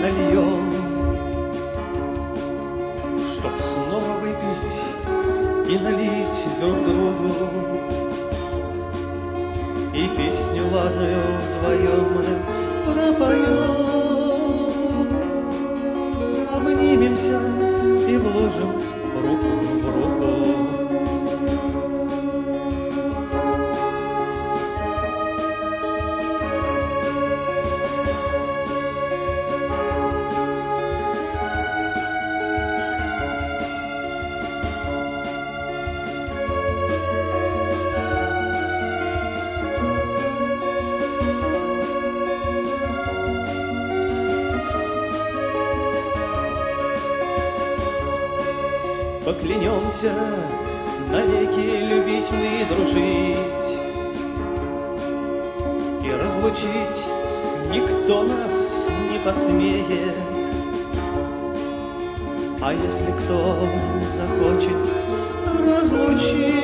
нальем, чтоб снова выпить и налить друг другу, и песню ладную вдвоем мы пропоем, обнимемся и вложим руку в руку. Поклянемся навеки любить мы и дружить, и разлучить никто нас не посмеет. А если кто захочет разлучить,